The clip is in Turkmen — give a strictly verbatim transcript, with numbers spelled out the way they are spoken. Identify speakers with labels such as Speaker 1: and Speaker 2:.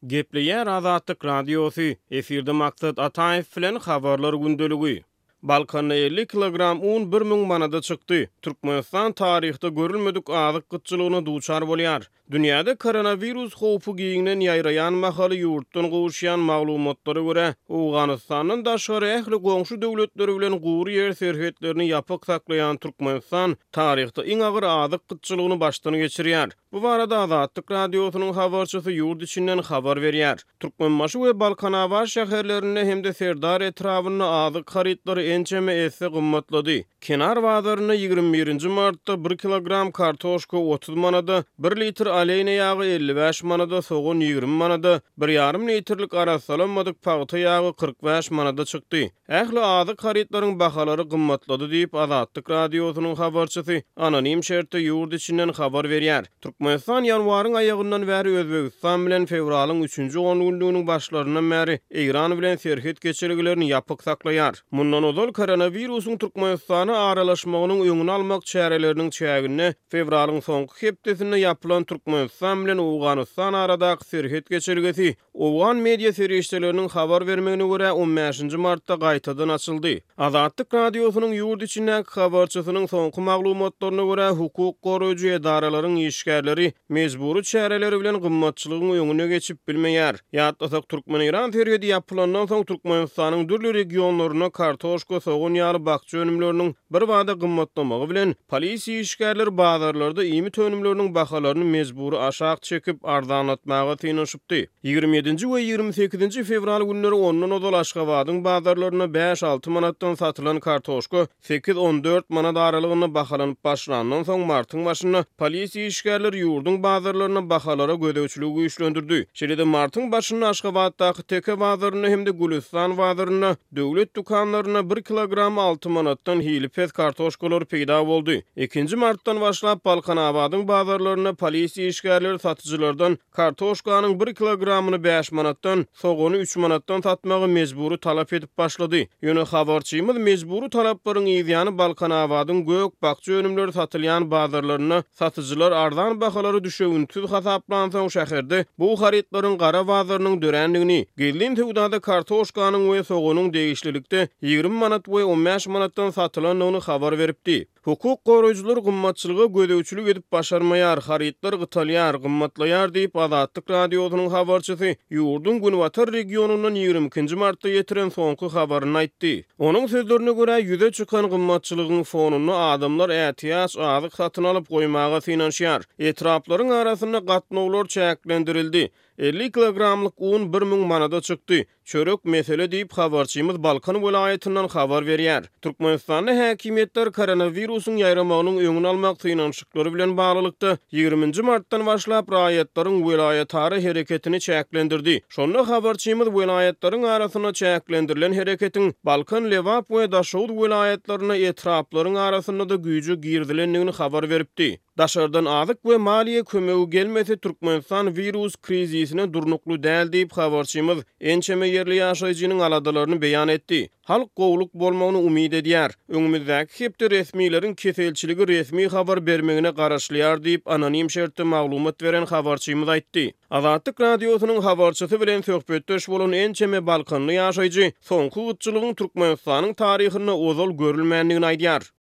Speaker 1: Gepleýär Azatlyk radiosy, efirde maksat Ataýew bilen habarlar gündeligi. Balkanda elli kilogram un bir müň manada çykdy. Türkmenistan taryhda görülmedik azyk gytçylygyna duçar bolýar. Dünýäde koronavirus howpy giňinden ýaýraýan mahaly ýurtdan gowuşýan maglumatlara görä, Awganystanyň daşary ähli goňşy döwletleri bilen gury ýer serhetlerini ýapyk saklaýan Türkmenistan taryhda iň agyr azyk gytçylygyny başdan geçirýär. Bu barada Azatlyk radiosynyň habarçysy ýurt içinden habar berýär. Türkmenbaşy we Balkanawa şäherlerinde hemde Serdar etrawyny azyk harytlary ençeme esse gymmatlady. Kenar bazaryna ýygrimi birinji martda bir kilogram kartoşka otuz manada, bir litr aleyna ýagy elli beş manada, soğun ýygrimi manada, bir ýarym litrlik arasalanmadyk paýta ýagy kırk beş manada çykdy. Ähli azyk harytlaryň bahalary gymmatlady diýip Azatlyk radiosynyň habarçysy anonim şertde ýurt içinden habar berýär. Türkmenistan ýanwaryň aýagyndan bäri Özbegistan bilen fevralyň üçünji on günlüğiniň başlaryndan bäri Eýran bilen serhet geçirgilerini ýapyk saklaýar. Mundan ozal koronavirusyň Türkmenistana aralaşmagynyň öňüni almak çäreleriniň çägini fevralyň soňky hepdesinde ýapylan Türkmenistan bilen Awganystan aradaky serhet geçirgisi Awgan media serişçileriniň habar bermegine görä on beşinji martda gaýtadan açyldy. Azatlyk radiosynyň ýurt içindäki habarçysynyň soňky maglumatlaryna görä hukuk goraýjy edaralaryň işgärleri mejburi çäreleri bilen gymmatçylygyň öňüne geçip bilmeýär. Ýatlasak Türkmen-Iran serhedi ýapylandan soň Türkmenistanyň dürli regionlaryna kartoşka, soğun ýaly bakçy önümleriniň bir wada gymmatlamagy bilen polisiýa işgärleri bazarlarda iýmit önümleriniň bahalaryny mejburi aşağı çekip arzanlatmaga tynyşypdy. ýygrimi ýedinji we ýygrimi sekizinji fevral günleri ondan ozal Aşgabatyň bazarlaryna beş alty manatdan satylan kartoşka sekiz on dört manat aralygyna bahalanyp başlandan soň martyň başyna polisiýa işgärleri ýurdun bazarlaryna bahalara gödäwçiligi güýçlendirdi. Şeýle martyň başyna Aşgabatdaky Teke bazaryna hemde Gülistan bazaryna döwlet dukanlaryna bir kilogram alty manatdan hilipet kartoşkalar peýda boldy. ikinji martdan başlap Balkanawadyň bazarlaryna polisiýa işgärleri satyjylardan kartoşkanyň bir kilogramyny beş manatdan, soğuny üç manatdan satmagy mejburi talap edip başlady. Ýöne habarçymyz mejburi talaplaryň ýygyany Balkanawadyň gök bakçy önümleri satylýan bazarlaryna satyjylar arzan bahalary düşeýünsiz hasaplansaň şäherde bu harytlaryň gara bazarynyň dörenligini, gelin töwdada kartoşkanyň we soğunyň degişlilikde ýygrimi manat we on beş manatdan satylanyny habar beripdi. Hukuk goraýjylar gymmatçylyga gödäwçilik edip başarmaýar, harytlar gytalýar, gymmatlaýar diýip Azatlyk radiosynyň habarçysy ýurdun Günwatar regionundan ýygrimi ikinji martda ýetiren soňky habaryny aýtdy. Onuň sözlerine görä ýüze çykan gymmatçylygyň fonuny adamlar ätiýaç azyk satyn alyp goýmaga synanşýar. Etraplaryň arasyna gatnawlar çäklendirildi. elli kilogramlyk un bir müň manada çykdy. Çörek mesele diýip habarçymyz Balkan welaýatynyň habar berýär. Türkmenistanda häkimetler koronavirusyň ýaýramagynyň öňüni almak synanşyklary bilen baglykda ýygrimi martdan başlap raýatlaryň welaýatary hereketini çäklendirdi. Şonda habarçymyz welaýatlaryň arasyna çäklendirilen hereketiň Balkan, Lewap we Daşowut welaýatlaryna etraplaryň arasyna da güýji girdilendigini habar beripdi. Daşardan azyk we maliýe kömegi gelmese Türkmenistan virus krizisine durnuklu däl diýip habarçymyz ençeme ýerli ýaşaýjynyň aladalaryny beýan etdi. Halk gowluk bolmagyny umyd edýär. Öňümüzdäki hepde resmiýlerin keselçiligi resmi habar bermegine garaşlýar diýip anonim şertde maglumat beren habarçymyz aýtdy. Azatlyk radiosynyň habarçysy bilen söhbetdeş bolan ençeme Balkanly ýaşaýjy soňky gytçylygyň Türkmenistanyň taryhyna ozal görülmändigini aýdýar.